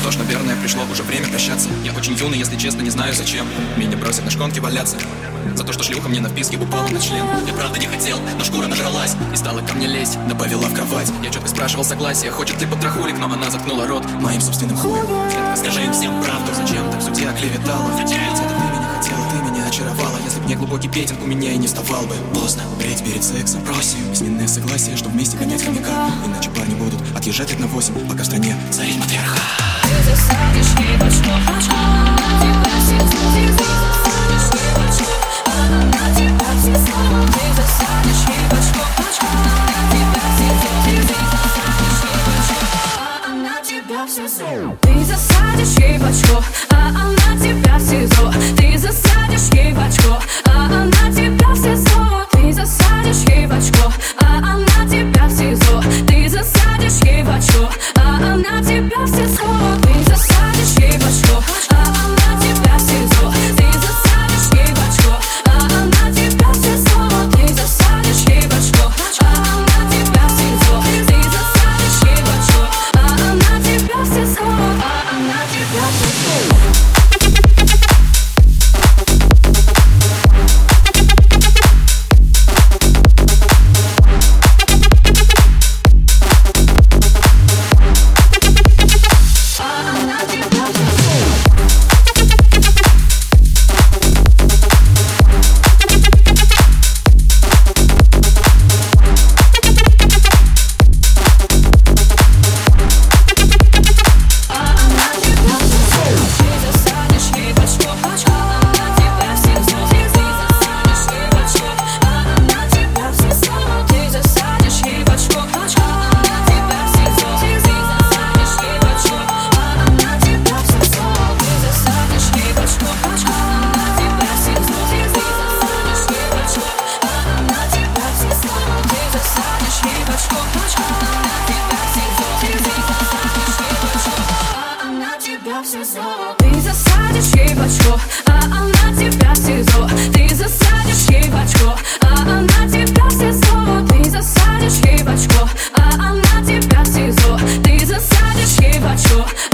Что ж, наверное, пришло уже время прощаться. Я очень юный, если честно, не знаю зачем меня бросят на шконке валяться. За то, что шлюха мне на вписке упала на член. Я правда не хотел, но шкура нажралась и стала ко мне лезть, добавила в кровать. Я четко спрашивал согласия, хочет ли потрохулик, но она заткнула рот моим собственным хуем. Детка, скажи им всем правду, зачем ты в суде оклеветала? Ведь это ты меня хотела, ты меня очаровала. Если б не глубокий петинг, у меня и не вставал бы. Поздно умереть перед сексом, просим письменное согласие, что вместе гонять хомяка. Иначе парни будут отъезжать лет на 8, пока в стране царит матриархат. Ты засадишь ей в очко, тебя все слезы. Она на тебя все слова. Ты засадишь ей в очко, тебя все слезы. А она тебя все СИЗО. Ты засадишь ей в очко, а она тебя в СИЗО. Ты засадишь ей в очко, а она тебя в СИЗО. Ты засадишь ей в очко, а она тебя в СИЗО. Ты засадишь ей в очко, а она тебя в СИЗО. Ты засадишь ей в очко, а она тебя в СИЗО. Ты засадишь ей в очко, а она тебя в СИЗО. Ты засадишь ей в очко, а она тебя в СИЗО. Ты засадишь ей в очко, а она тебя в СИЗО. А она тебя в СИЗО. Ты засадишь ей в очко, а она тебя в СИЗО. Ты засадишь ей в очко, а она тебя в СИЗО. Ты засадишь ей в очко, а она тебя в СИЗО. Ты засадишь ей в очко.